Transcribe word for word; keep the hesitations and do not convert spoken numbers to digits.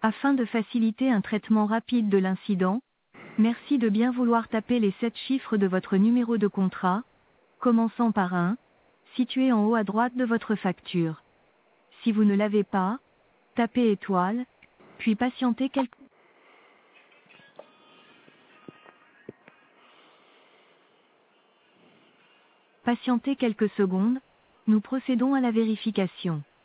Afin de faciliter un traitement rapide de l'incident, merci de bien vouloir taper les sept chiffres de votre numéro de contrat, commençant par un, situé en haut à droite de votre facture. Si vous ne l'avez pas, tapez étoile, puis patientez quelques Patientez quelques secondes, nous procédons à la vérification.